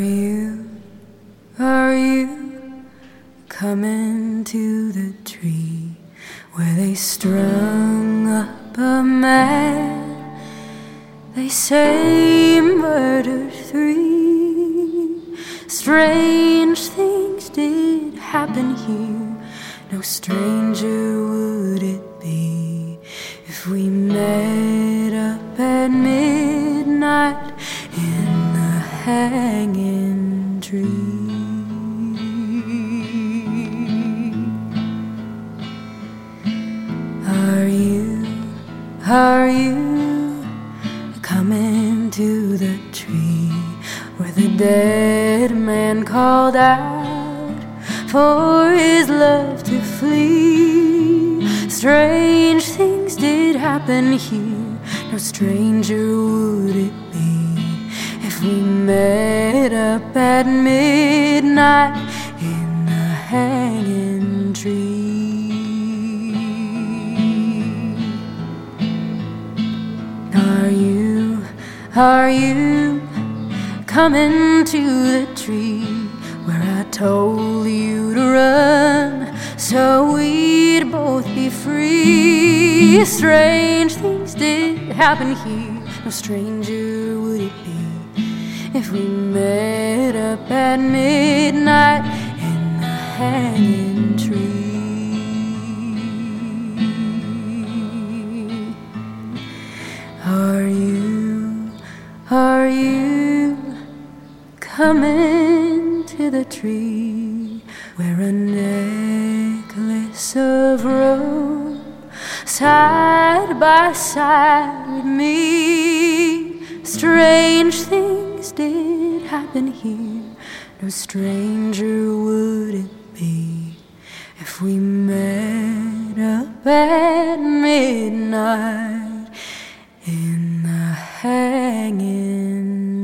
Are you coming to the tree where they strung up a man? They say murdered 3. Strange things did happen here. No stranger would it be if we met up at midnight in the hanging tree. Are you coming to the tree where the dead man called out for his love to flee? Strange things did happen here. No stranger would it be if we met up at midnight in the hanging tree. Are you coming to the tree where I told you to run so we'd both be free? Strange things did happen here. No stranger would it be if we met up at midnight in the hanging tree. Are you coming to the tree where a necklace of rope side by side with me? Strange things did happen here. No stranger would it be if we met up at midnight in the hanging